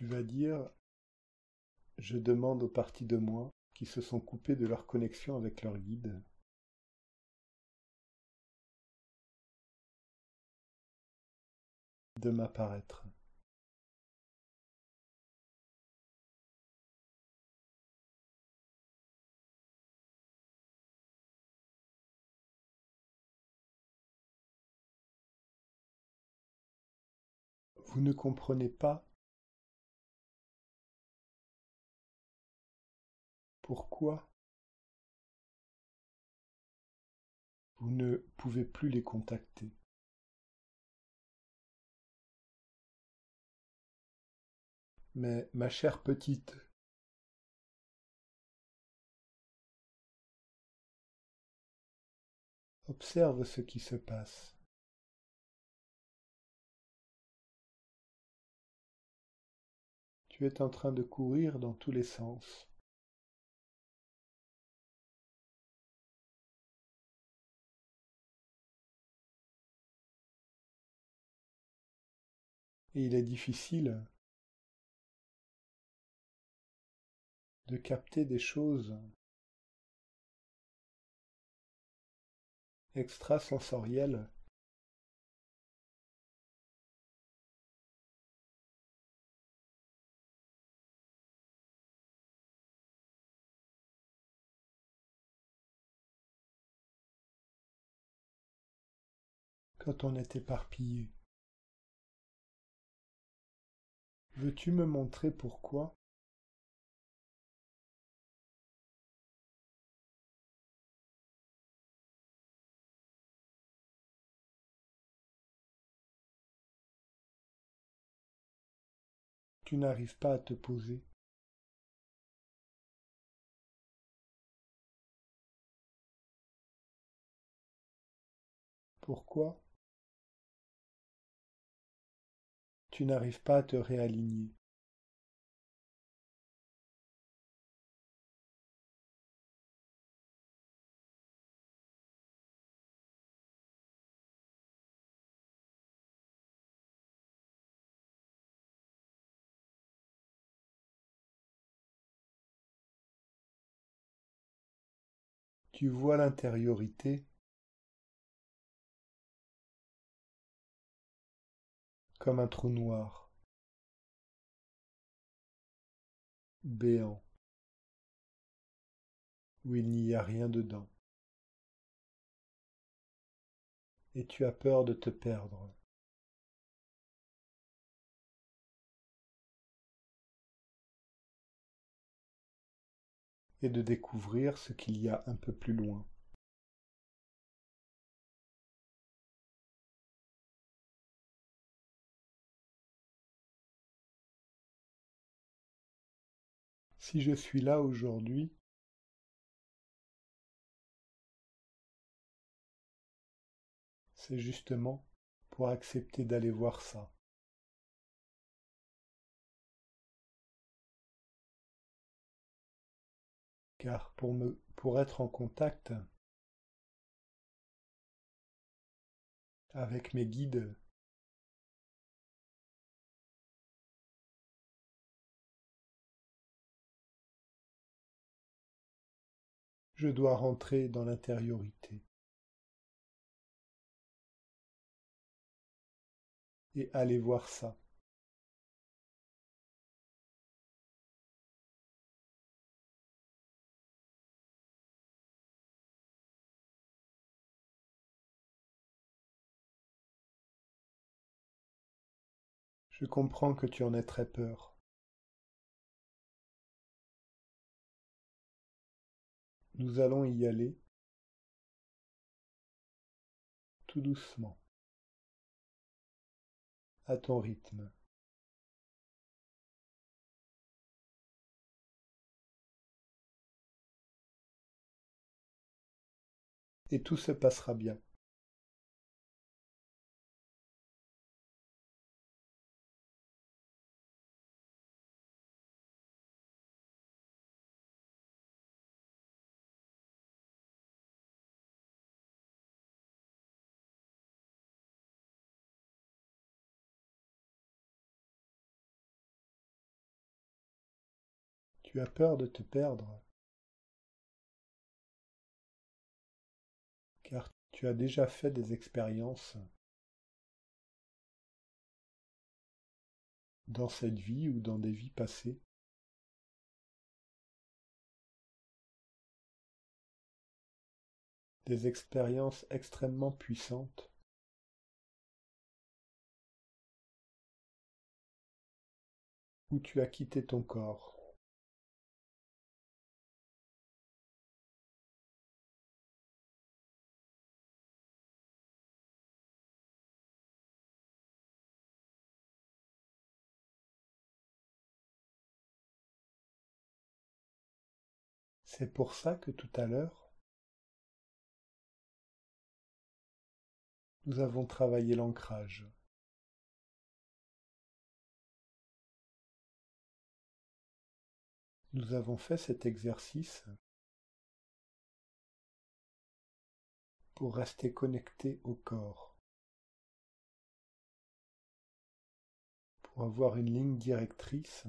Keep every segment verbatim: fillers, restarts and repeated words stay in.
Tu vas dire, je demande aux parties de moi qui se sont coupées de leur connexion avec leur guide de m'apparaître. Vous ne comprenez pas pourquoi vous ne pouvez plus les contacter. Mais ma chère petite, observe ce qui se passe. Tu es en train de courir dans tous les sens. Et il est difficile de capter des choses extrasensorielles quand on est éparpillé. Veux-tu me montrer pourquoi? Tu n'arrives pas à te poser. Pourquoi? Tu n'arrives pas à te réaligner. Tu vois l'intériorité comme un trou noir, béant, où il n'y a rien dedans. Et tu as peur de te perdre. Et de découvrir ce qu'il y a un peu plus loin. Si je suis là aujourd'hui, c'est justement pour accepter d'aller voir ça. Car pour me, pour être en contact avec mes guides, je dois rentrer dans l'intériorité et aller voir ça. Je comprends que tu en aies très peur. Nous allons y aller tout doucement, à ton rythme. Et tout se passera bien. Tu as peur de te perdre, car tu as déjà fait des expériences dans cette vie ou dans des vies passées, des expériences extrêmement puissantes où tu as quitté ton corps. C'est pour ça que tout à l'heure, nous avons travaillé l'ancrage. Nous avons fait cet exercice pour rester connecté au corps, pour avoir une ligne directrice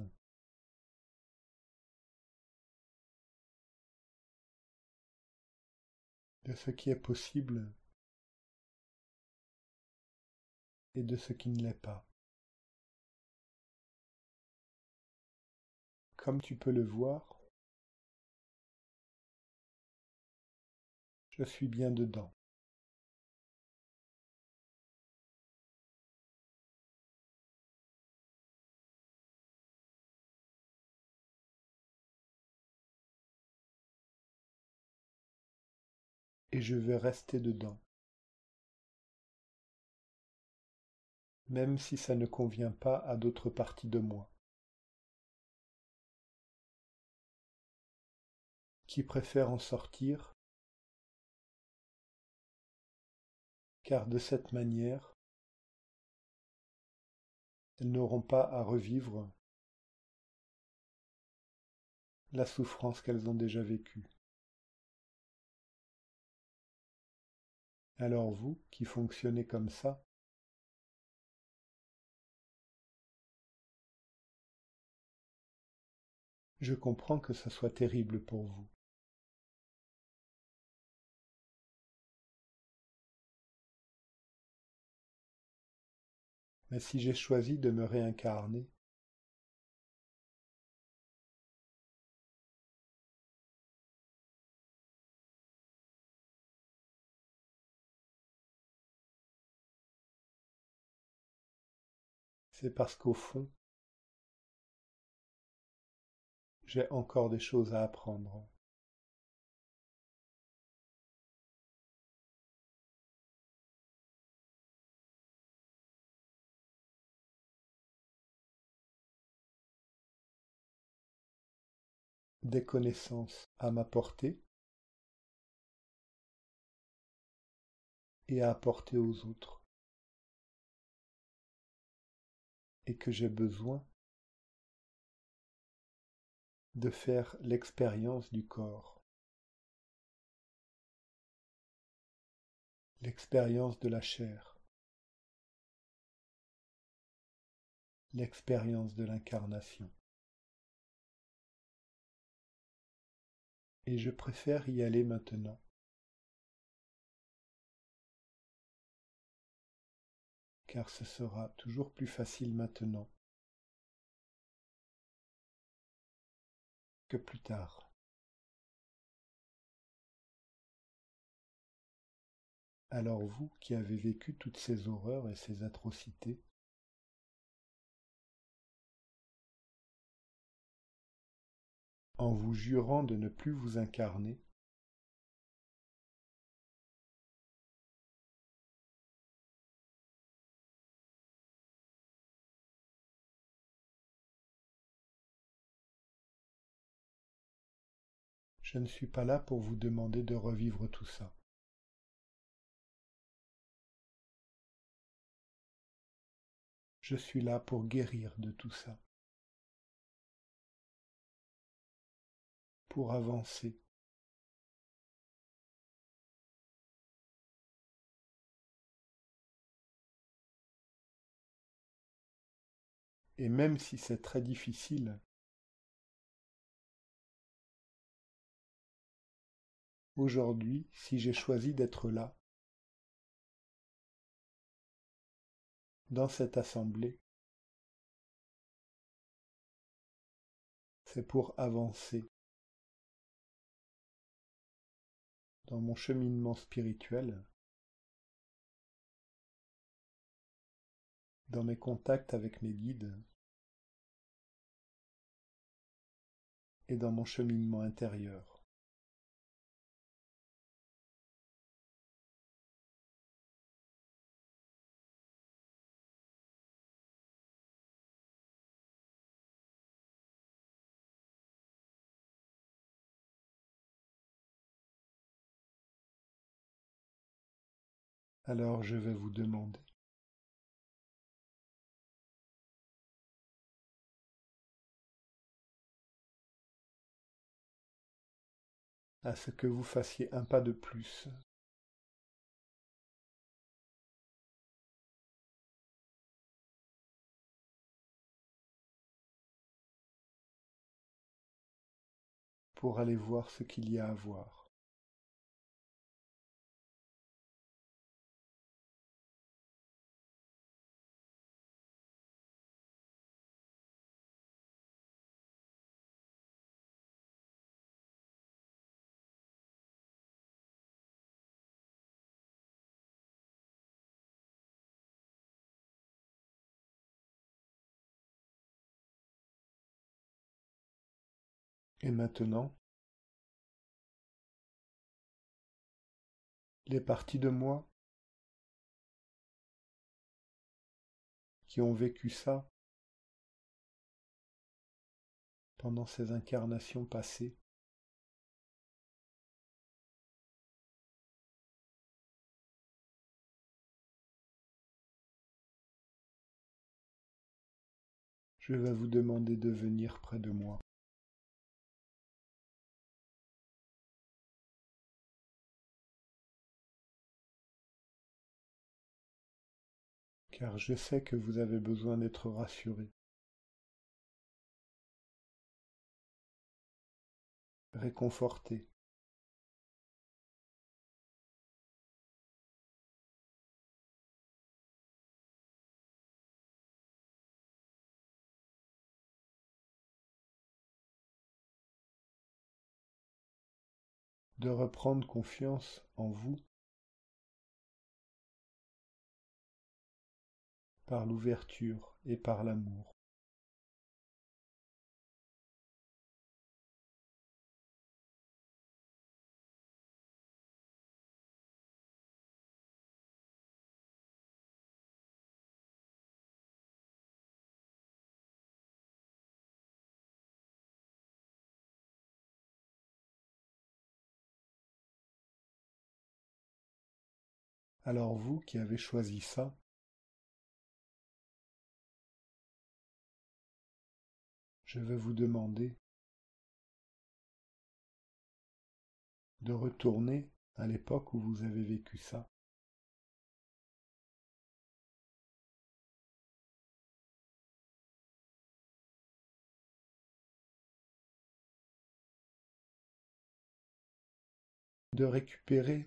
de ce qui est possible et de ce qui ne l'est pas. Comme tu peux le voir, je suis bien dedans. Et je vais rester dedans, même si ça ne convient pas à d'autres parties de moi, qui préfèrent en sortir, car de cette manière, elles n'auront pas à revivre la souffrance qu'elles ont déjà vécue. Alors vous, qui fonctionnez comme ça, je comprends que ça soit terrible pour vous. Mais si j'ai choisi de me réincarner, c'est parce qu'au fond, j'ai encore des choses à apprendre. Des connaissances à m'apporter et à apporter aux autres, et que j'ai besoin de faire l'expérience du corps, l'expérience de la chair, l'expérience de l'incarnation. Et je préfère y aller maintenant. Car ce sera toujours plus facile maintenant que plus tard. Alors vous qui avez vécu toutes ces horreurs et ces atrocités, en vous jurant de ne plus vous incarner, je ne suis pas là pour vous demander de revivre tout ça. Je suis là pour guérir de tout ça, pour avancer. Et même si c'est très difficile, Aujourd'hui, si j'ai choisi d'être là, dans cette assemblée, c'est pour avancer dans mon cheminement spirituel, dans mes contacts avec mes guides et dans mon cheminement intérieur. Alors je vais vous demander à ce que vous fassiez un pas de plus pour aller voir ce qu'il y a à voir. Et maintenant, les parties de moi qui ont vécu ça pendant ces incarnations passées, je vais vous demander de venir près de moi. Car je sais que vous avez besoin d'être rassuré, réconforté. De reprendre confiance en vous par l'ouverture et par l'amour. Alors vous qui avez choisi ça, je vais vous demander de retourner à l'époque où vous avez vécu ça. De récupérer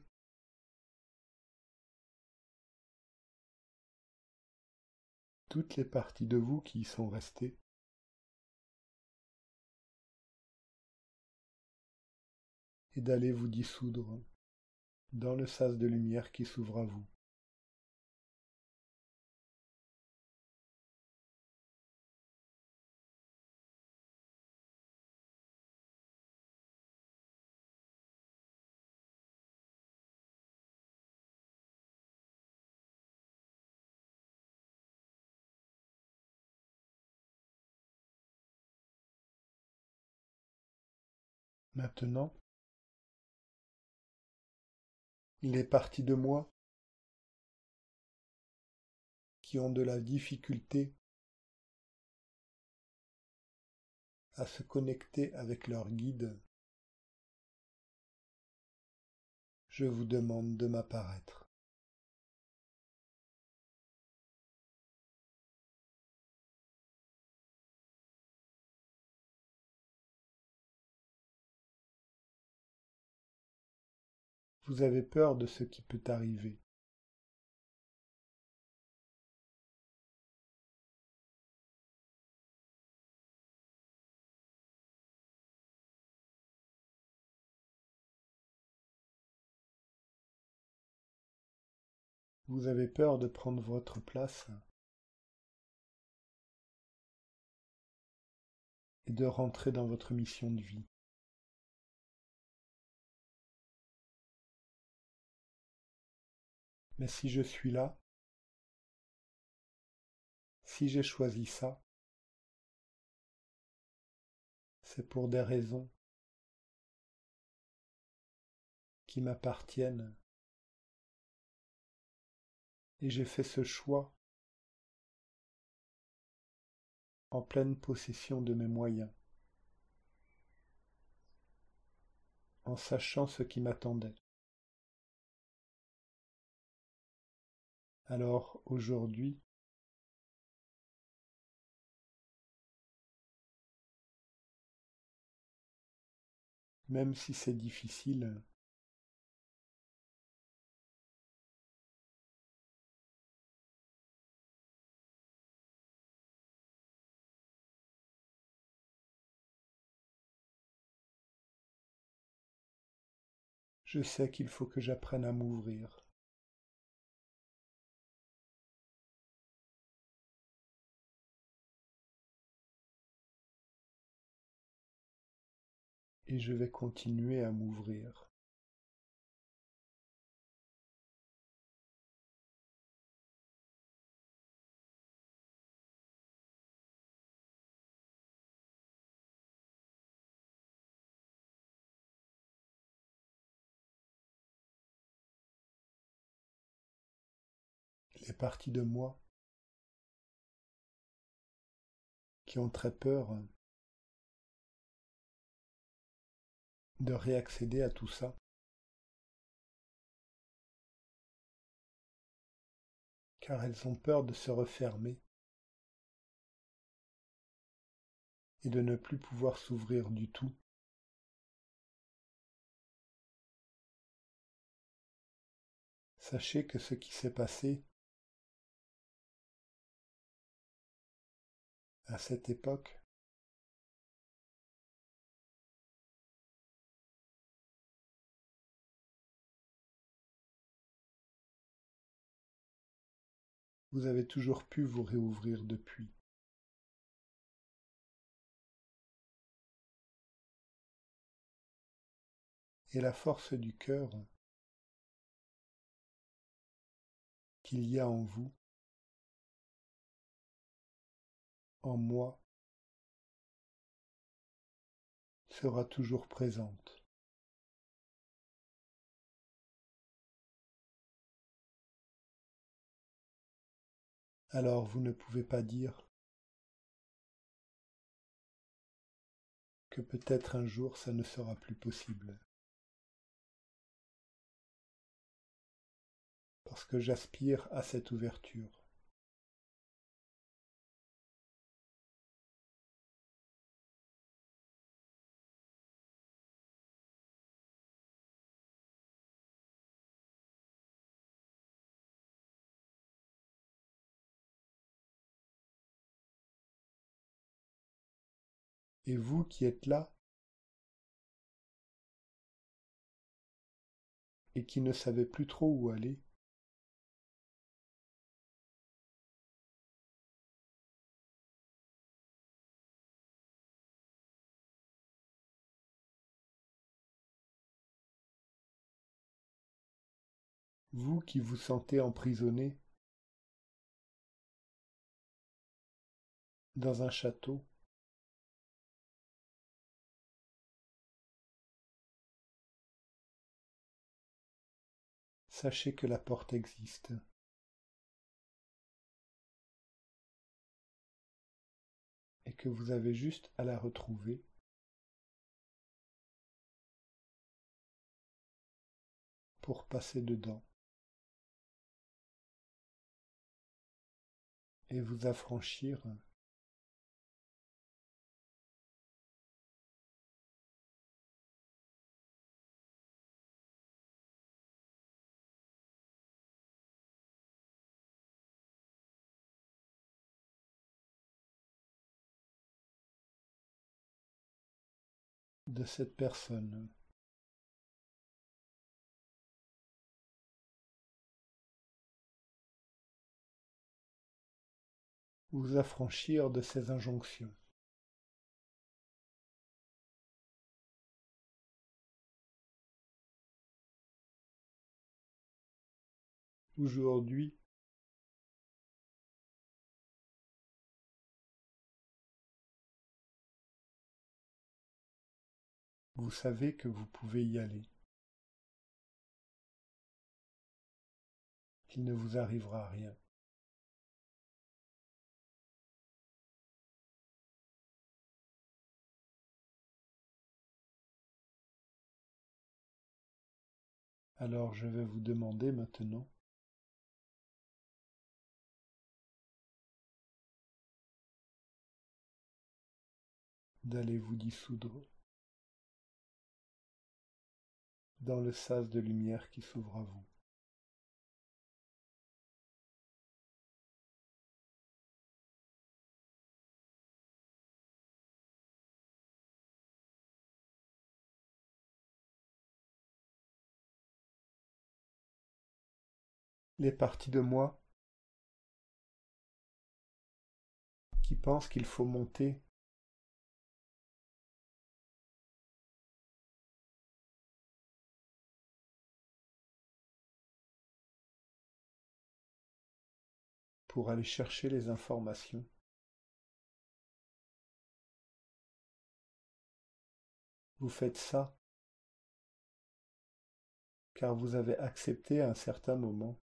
toutes les parties de vous qui y sont restées et d'aller vous dissoudre dans le sas de lumière qui s'ouvre à vous. Maintenant, les parties de moi qui ont de la difficulté à se connecter avec leur guide, je vous demande de m'apparaître. Vous avez peur de ce qui peut arriver. Vous avez peur de prendre votre place et de rentrer dans votre mission de vie. Mais si je suis là, si j'ai choisi ça, c'est pour des raisons qui m'appartiennent et j'ai fait ce choix en pleine possession de mes moyens, en sachant ce qui m'attendait. Alors aujourd'hui, même si c'est difficile, je sais qu'il faut que j'apprenne à m'ouvrir. Et je vais continuer à m'ouvrir. Les parties de moi qui ont très peur de réaccéder à tout ça, car elles ont peur de se refermer et de ne plus pouvoir s'ouvrir du tout. Sachez que ce qui s'est passé à cette époque vous avez toujours pu vous réouvrir depuis. Et la force du cœur qu'il y a en vous, en moi, sera toujours présente. Alors vous ne pouvez pas dire que peut-être un jour ça ne sera plus possible. Parce que j'aspire à cette ouverture. Et vous qui êtes là et qui ne savez plus trop où aller, vous qui vous sentez emprisonné dans un château, sachez que la porte existe. Et que vous avez juste à la retrouver pour passer dedans et vous affranchir de cette personne. Vous affranchir de ces injonctions. Aujourd'hui, vous savez que vous pouvez y aller. Qu'il ne vous arrivera rien. Alors je vais vous demander maintenant d'aller vous dissoudre dans le sas de lumière qui s'ouvre à vous. Les parties de moi qui pensent qu'il faut monter pour aller chercher les informations. Vous faites ça car vous avez accepté à un certain moment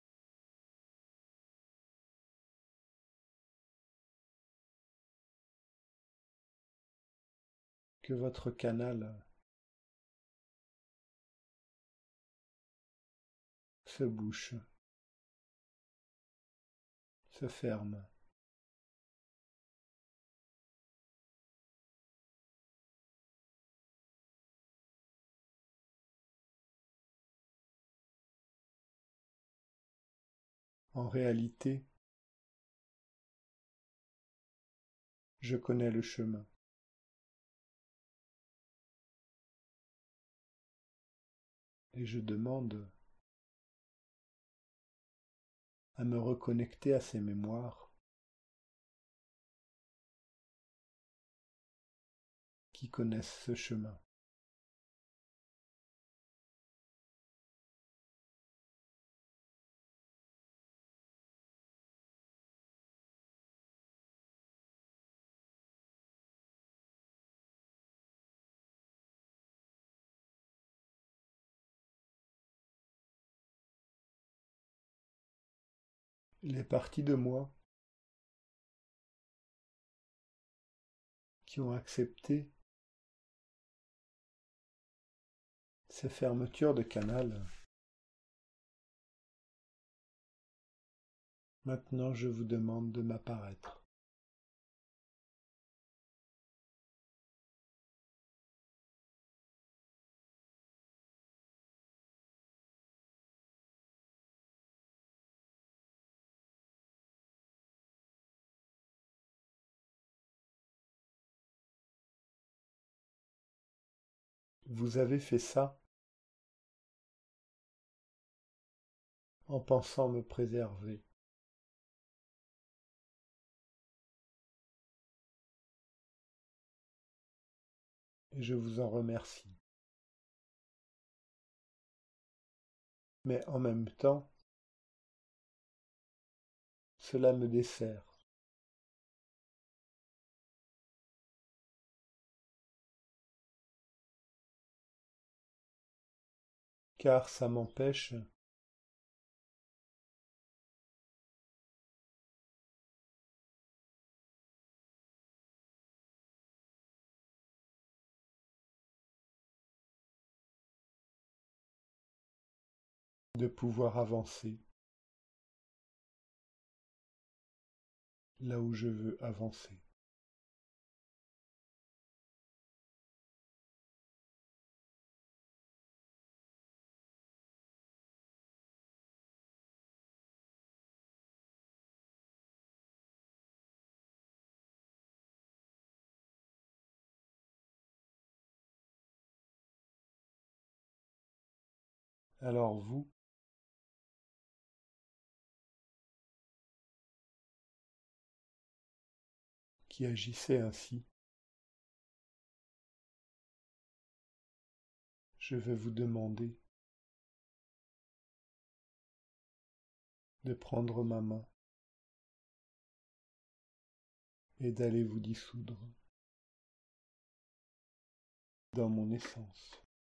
que votre canal se bouche, se ferme. En réalité, je connais le chemin. Et je demande à me reconnecter à ces mémoires qui connaissent ce chemin. Les parties de moi qui ont accepté ces fermetures de canal. Maintenant, je vous demande de m'apparaître. Vous avez fait ça en pensant me préserver. Et je vous en remercie. Mais en même temps, cela me dessert. Car ça m'empêche de pouvoir avancer là où je veux avancer. Alors vous, qui agissez ainsi, je vais vous demander de prendre ma main et d'aller vous dissoudre dans mon essence.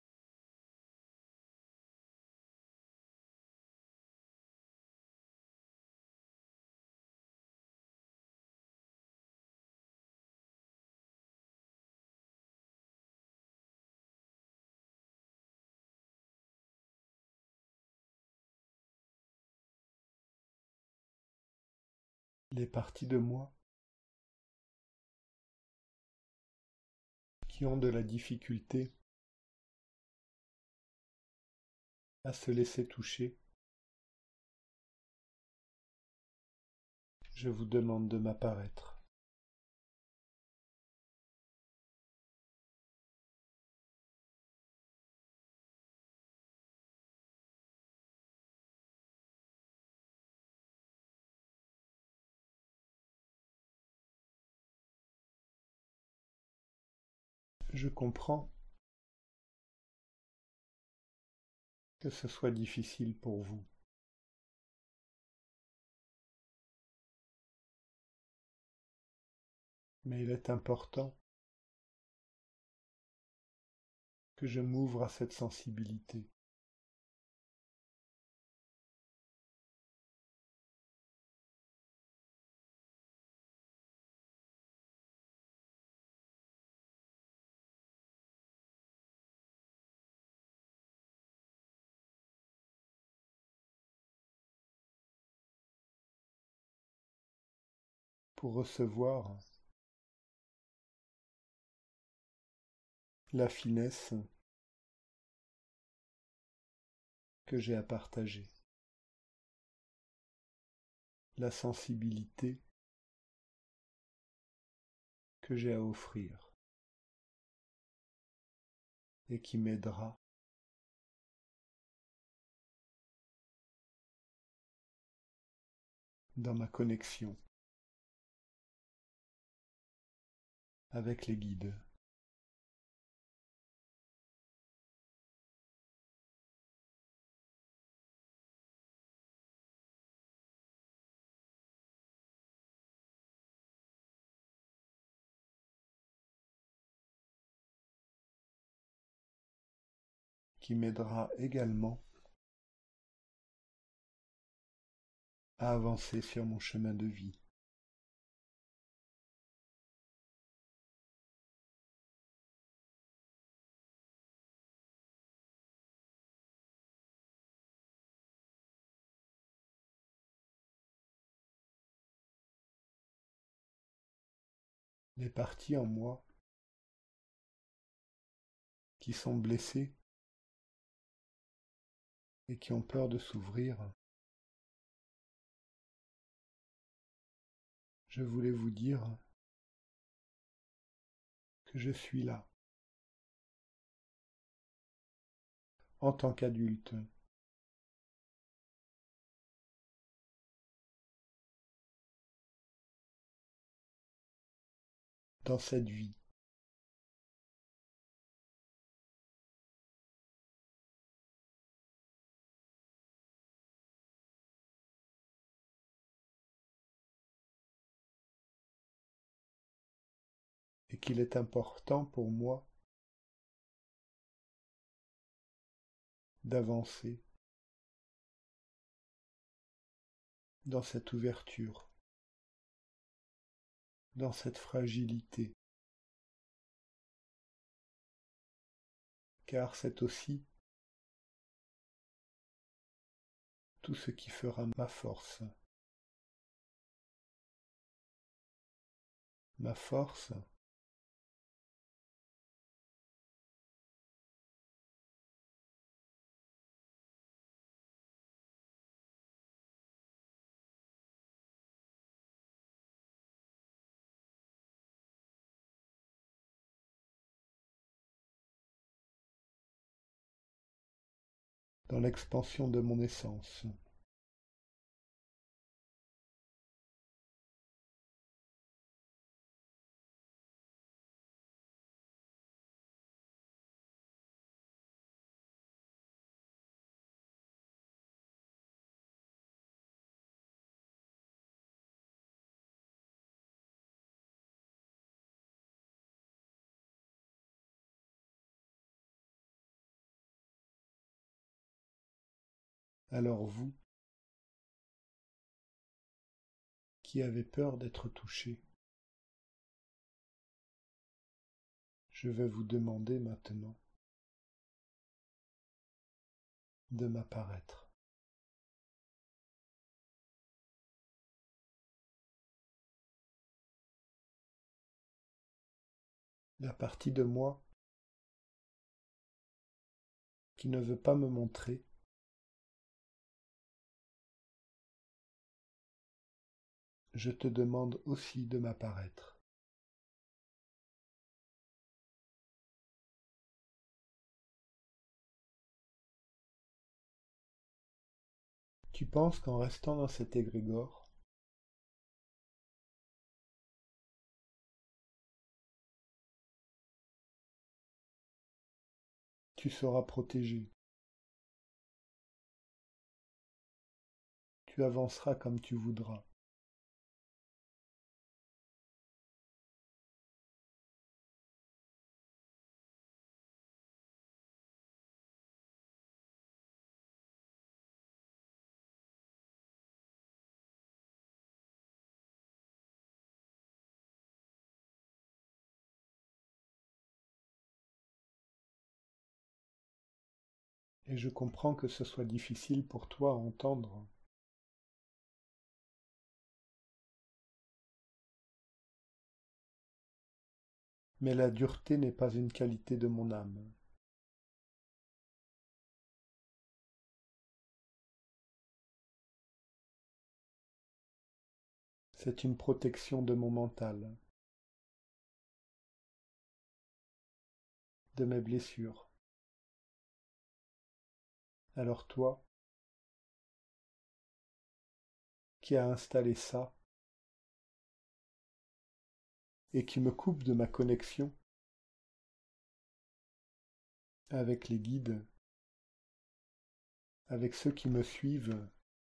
Les parties de moi qui ont de la difficulté à se laisser toucher, je vous demande de m'apparaître. Je comprends que ce soit difficile pour vous. Mais il est important que je m'ouvre à cette sensibilité. Pour recevoir la finesse que j'ai à partager, la sensibilité que j'ai à offrir et qui m'aidera dans ma connexion avec les guides. Qui m'aidera également à avancer sur mon chemin de vie. Les parties en moi qui sont blessées et qui ont peur de s'ouvrir, je voulais vous dire que je suis là, en tant qu'adulte, dans cette vie, et qu'il est important pour moi d'avancer dans cette ouverture, dans cette fragilité, car c'est aussi tout ce qui fera ma force. Ma force, dans l'expansion de mon essence. Alors vous, qui avez peur d'être touché, je vais vous demander maintenant de m'apparaître. La partie de moi qui ne veut pas me montrer, je te demande aussi de m'apparaître. Tu penses qu'en restant dans cet égrégore, tu seras protégé. Tu avanceras comme tu voudras. Et je comprends que ce soit difficile pour toi à entendre. Mais la dureté n'est pas une qualité de mon âme. C'est une protection de mon mental, de mes blessures. Alors toi, qui as installé ça, et qui me coupe de ma connexion avec les guides, avec ceux qui me suivent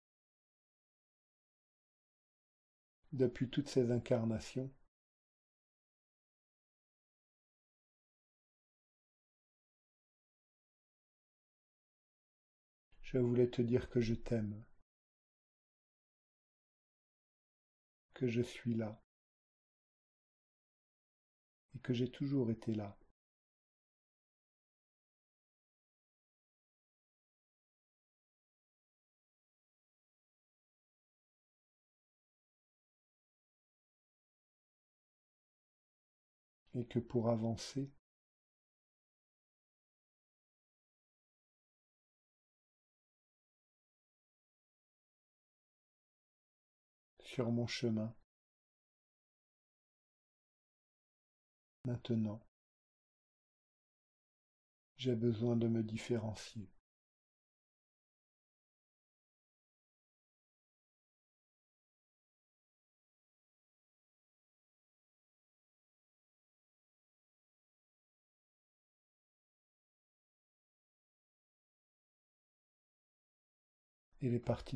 depuis toutes ces incarnations, je voulais te dire que je t'aime, que je suis là, et que j'ai toujours été là. Et que pour avancer, sur mon chemin, maintenant, j'ai besoin de me différencier. Et les parties